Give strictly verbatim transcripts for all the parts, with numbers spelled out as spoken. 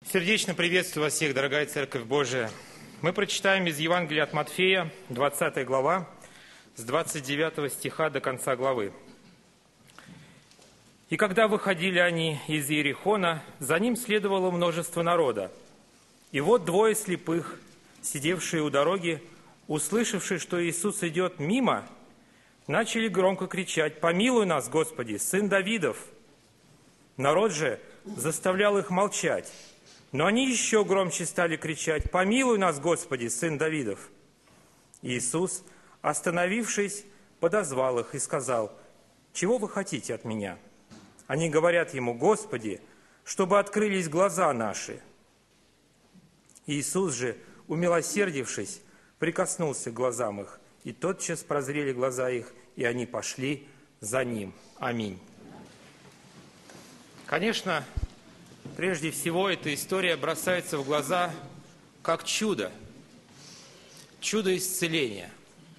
Сердечно приветствую вас всех, дорогая Церковь Божия. Мы прочитаем из Евангелия от Матфея, двадцатая глава, с двадцать девятого стиха до конца главы. «И когда выходили они из Иерихона, за ним следовало множество народа. И вот двое слепых, сидевшие у дороги, услышавшие, что Иисус идет мимо, начали громко кричать: «Помилуй нас, Господи, Сын Давидов!» Народ же заставлял их молчать. Но они еще громче стали кричать: «Помилуй нас, Господи, Сын Давидов!» Иисус, остановившись, подозвал их и сказал: «Чего вы хотите от меня?» Они говорят ему: «Господи, чтобы открылись глаза наши». Иисус же, умилосердившись, прикоснулся к глазам их, и тотчас прозрели глаза их, и они пошли за ним. Аминь. Конечно, прежде всего, эта история бросается в глаза как чудо, чудо исцеления.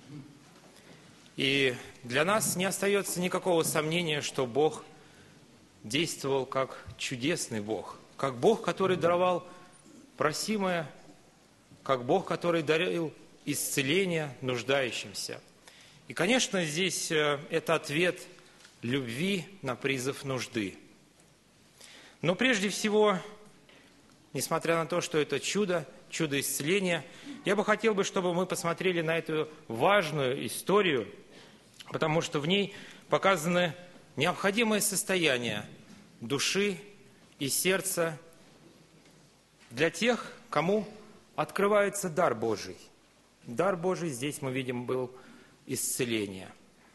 И для нас не остается никакого сомнения, что Бог действовал как чудесный Бог, как Бог, который даровал просимое, как Бог, который дарил исцеление нуждающимся. И, конечно, здесь это ответ любви на призыв нужды. Но прежде всего, несмотря на то, что это чудо, чудо исцеления, я бы хотел, бы, чтобы мы посмотрели на эту важную историю, потому что в ней показаны необходимое состояние души и сердца для тех, кому открывается дар Божий. Дар Божий здесь, мы видим, был исцеление.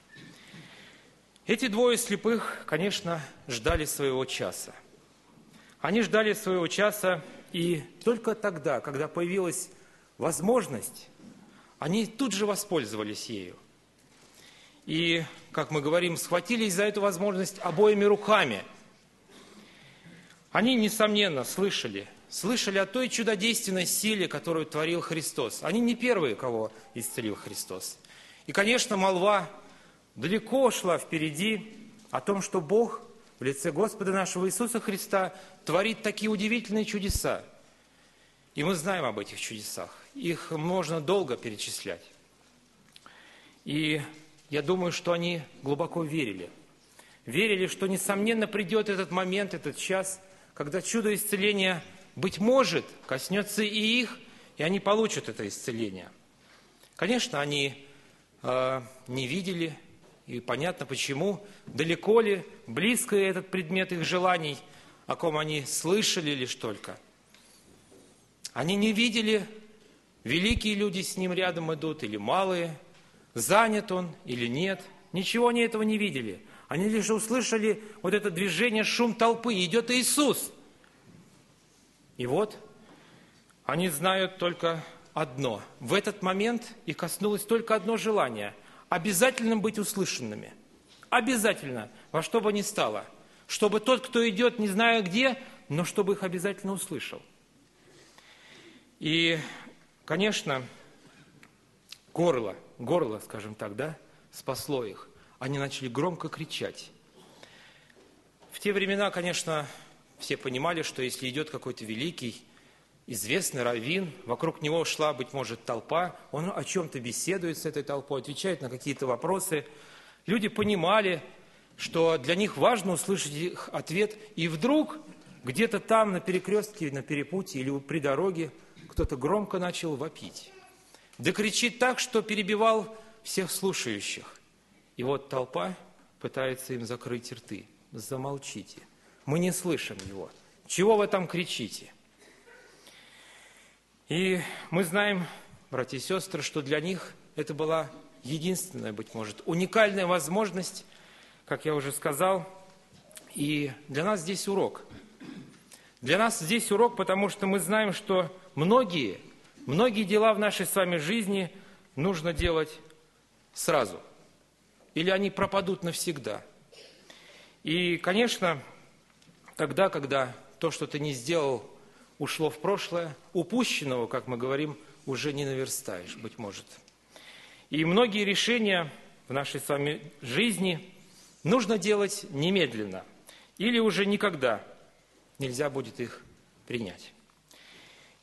Эти двое слепых, конечно, ждали своего часа. Они ждали своего часа, и только тогда, когда появилась возможность, они тут же воспользовались ею. И, как мы говорим, схватились за эту возможность обоими руками. Они, несомненно, слышали, слышали о той чудодейственной силе, которую творил Христос. Они не первые, кого исцелил Христос. И, конечно, молва далеко шла впереди о том, что Бог в лице Господа нашего Иисуса Христа творит такие удивительные чудеса. И мы знаем об этих чудесах. Их можно долго перечислять. И я думаю, что они глубоко верили. Верили, что, несомненно, придет этот момент, этот час, когда чудо исцеления, быть может, коснется и их, и они получат это исцеление. Конечно, они э, не видели, и понятно почему, далеко ли, близко ли этот предмет их желаний, о ком они слышали лишь только. Они не видели, великие люди с ним рядом идут или малые, занят он или нет. Ничего они этого не видели. Они лишь услышали вот это движение, шум толпы. Идет Иисус. И вот они знают только одно. В этот момент их коснулось только одно желание – обязательно быть услышанными. Обязательно, во что бы ни стало. Чтобы тот, кто идет, не знаю где, но чтобы их обязательно услышал. И, конечно, горло, горло, скажем так, да, спасло их. Они начали громко кричать. В те времена, конечно, все понимали, что если идет какой-то великий, известный раввин, вокруг него шла, быть может, толпа, он о чем-то беседует с этой толпой, отвечает на какие-то вопросы. Люди понимали, что для них важно услышать их ответ, и вдруг где-то там на перекрестке, на перепутье или при дороге кто-то громко начал вопить. Да кричит так, что перебивал всех слушающих. И вот толпа пытается им закрыть рты. Замолчите, мы не слышим его. Чего вы там кричите? И мы знаем, братья и сестры, что для них это была единственная, быть может, уникальная возможность, как я уже сказал. И для нас здесь урок. Для нас здесь урок, потому что мы знаем, что многие, многие дела в нашей с вами жизни нужно делать сразу. Или они пропадут навсегда. И, конечно, тогда, когда то, что ты не сделал, ушло в прошлое, упущенного, как мы говорим, уже не наверстаешь, быть может. И многие решения в нашей с вами жизни нужно делать немедленно, или уже никогда нельзя будет их принять.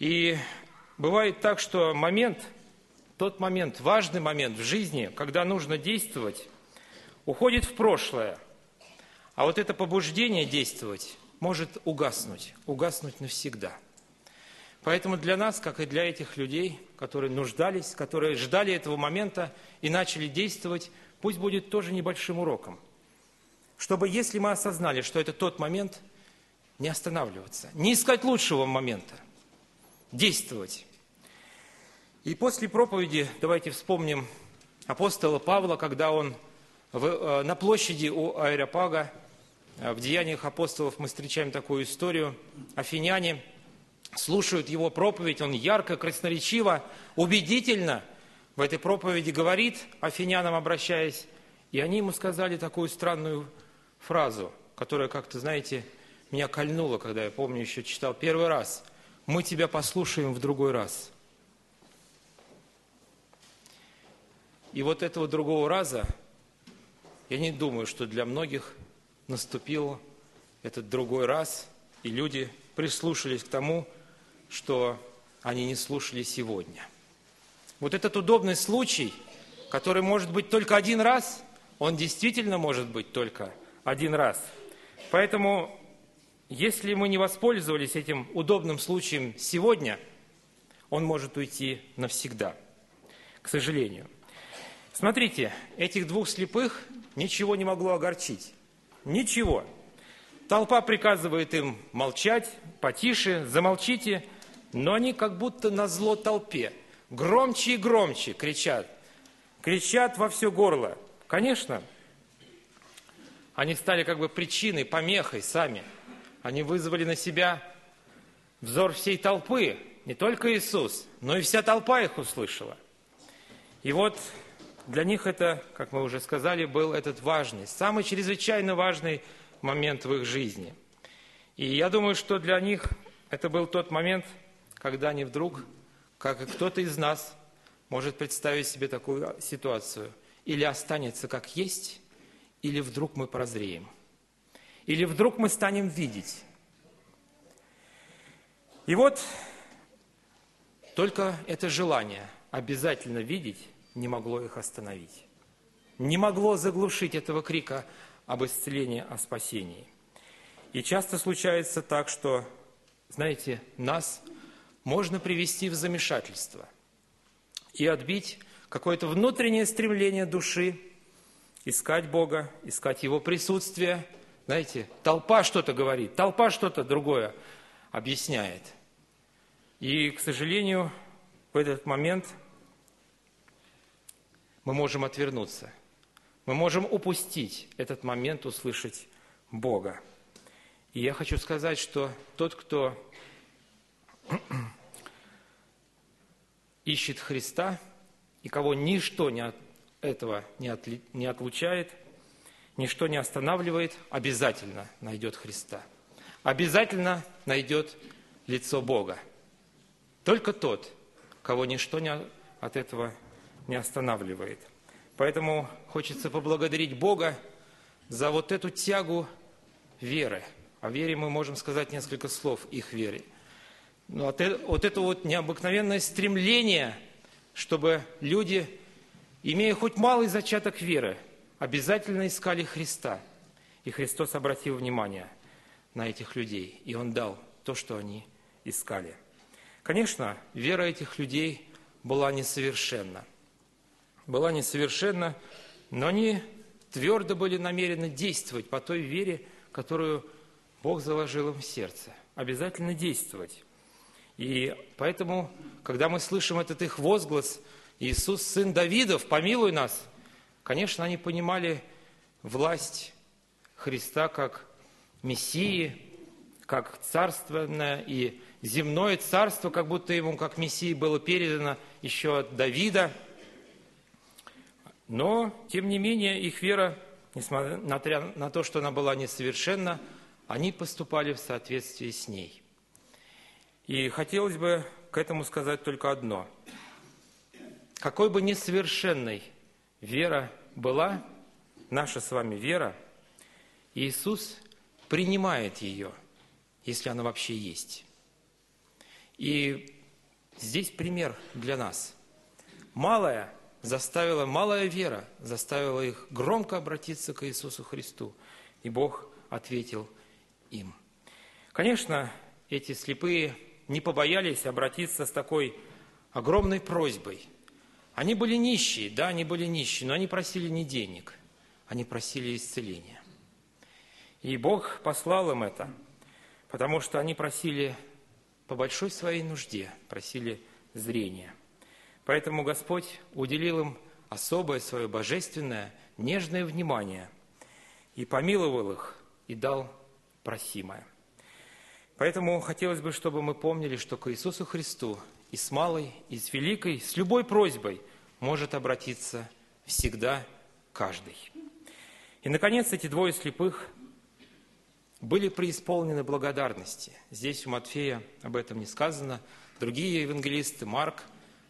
И бывает так, что момент, тот момент, важный момент в жизни, когда нужно действовать, уходит в прошлое. А вот это побуждение действовать может угаснуть, угаснуть навсегда. Поэтому для нас, как и для этих людей, которые нуждались, которые ждали этого момента и начали действовать, пусть будет тоже небольшим уроком. Чтобы, если мы осознали, что это тот момент, не останавливаться, не искать лучшего момента, действовать. И после проповеди давайте вспомним апостола Павла, когда он в, на площади у Аэропага, в Деяниях апостолов мы встречаем такую историю, афиняне слушают его проповедь, он ярко, красноречиво, убедительно в этой проповеди говорит, афинянам обращаясь, и они ему сказали такую странную фразу, которая как-то, знаете, меня кольнула, когда я, помню, еще читал первый раз. «Мы тебя послушаем в другой раз». И вот этого другого раза, я не думаю, что для многих наступил этот другой раз, и люди прислушались к тому, что они не слушали сегодня. Вот этот удобный случай, который может быть только один раз, он действительно может быть только один раз. Поэтому, если мы не воспользовались этим удобным случаем сегодня, он может уйти навсегда, к сожалению. Смотрите, этих двух слепых ничего не могло огорчить. Ничего. Толпа приказывает им молчать, потише, замолчите, но они как будто назло толпе громче и громче кричат. Кричат во все горло. Конечно, они стали как бы причиной, помехой сами. Они вызвали на себя взор всей толпы. Не только Иисус, но и вся толпа их услышала. И вот для них это, как мы уже сказали, был этот важный, самый чрезвычайно важный момент в их жизни. И я думаю, что для них это был тот момент, когда они вдруг, как и кто-то из нас, может представить себе такую ситуацию. Или останется как есть, или вдруг мы прозреем. Или вдруг мы станем видеть. И вот только это желание обязательно видеть не могло их остановить. Не могло заглушить этого крика об исцелении, о спасении. И часто случается так, что, знаете, нас можно привести в замешательство и отбить какое-то внутреннее стремление души искать Бога, искать Его присутствие. Знаете, толпа что-то говорит, толпа что-то другое объясняет. И, к сожалению, в этот момент мы можем отвернуться. Мы можем упустить этот момент услышать Бога. И я хочу сказать, что тот, кто ищет Христа, и кого ничто не от этого не, отли, не отлучает, ничто не останавливает, обязательно найдет Христа. Обязательно найдет лицо Бога. Только тот, кого ничто не, от этого не останавливает. Поэтому хочется поблагодарить Бога за вот эту тягу веры. О вере мы можем сказать несколько слов, их вере. Но вот это, вот это вот необыкновенное стремление, чтобы люди, имея хоть малый зачаток веры, обязательно искали Христа. И Христос обратил внимание на этих людей, и Он дал то, что они искали. Конечно, вера этих людей была несовершенна. Была несовершенна, но они твердо были намерены действовать по той вере, которую Бог заложил им в сердце. Обязательно действовать. И поэтому, когда мы слышим этот их возглас «Иисус, сын Давидов, помилуй нас», конечно, они понимали власть Христа как Мессии, как царственное и земное царство, как будто ему, как Мессии, было передано еще от Давида. Но, тем не менее, их вера, несмотря на то, что она была несовершенна, они поступали в соответствии с ней. И хотелось бы к этому сказать только одно. Какой бы несовершенной вера была, наша с вами вера, Иисус принимает ее, если она вообще есть. И здесь пример для нас. Малая заставила, малая вера заставила их громко обратиться к Иисусу Христу. И Бог ответил им. Конечно, эти слепые не побоялись обратиться с такой огромной просьбой. Они были нищие, да, они были нищие, но они просили не денег, они просили исцеления. И Бог послал им это, потому что они просили по большой своей нужде, просили зрения. Поэтому Господь уделил им особое свое божественное, нежное внимание и помиловал их, и дал просимое. Поэтому хотелось бы, чтобы мы помнили, что к Иисусу Христу и с малой, и с великой, с любой просьбой может обратиться всегда каждый. И, наконец, эти двое слепых были преисполнены благодарности. Здесь у Матфея об этом не сказано. Другие евангелисты, Марк,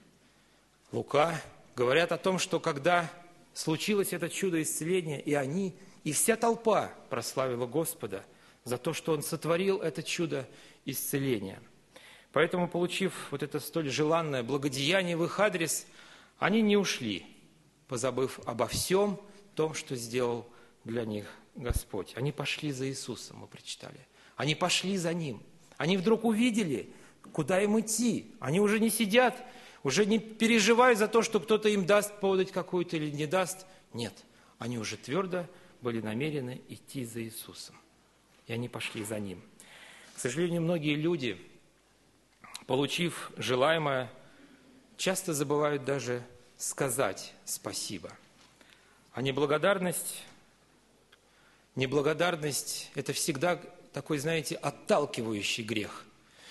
Лука, говорят о том, что когда случилось это чудо исцеления, и они, и вся толпа прославила Господа за то, что Он сотворил это чудо исцеления. Поэтому, получив вот это столь желанное благодеяние в их адрес, они не ушли, позабыв обо всем том, что сделал для них Господь. Они пошли за Иисусом, мы прочитали. Они пошли за Ним. Они вдруг увидели, куда им идти. Они уже не сидят, уже не переживают за то, что кто-то им даст подать какую-то или не даст. Нет, они уже твердо были намерены идти за Иисусом. И они пошли за Ним. К сожалению, многие люди, получив желаемое, часто забывают даже сказать спасибо. А неблагодарность, неблагодарность – это всегда такой, знаете, отталкивающий грех.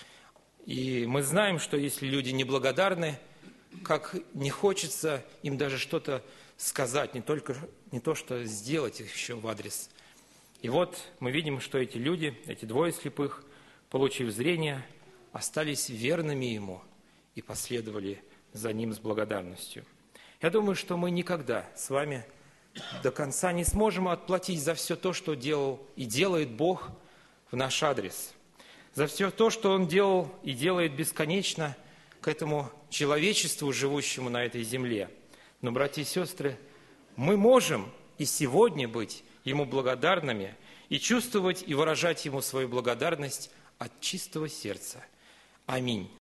И мы знаем, что если люди неблагодарны, как не хочется им даже что-то сказать, не только не то, что сделать их еще в адрес. И вот мы видим, что эти люди, эти двое слепых, получив зрение, остались верными Ему и последовали за Ним с благодарностью. Я думаю, что мы никогда с вами до конца не сможем отплатить за все то, что делал и делает Бог в наш адрес. За все то, что Он делал и делает бесконечно к этому человечеству, живущему на этой земле. Но, братья и сестры, мы можем и сегодня быть Ему благодарными и чувствовать и выражать Ему свою благодарность от чистого сердца. Аминь.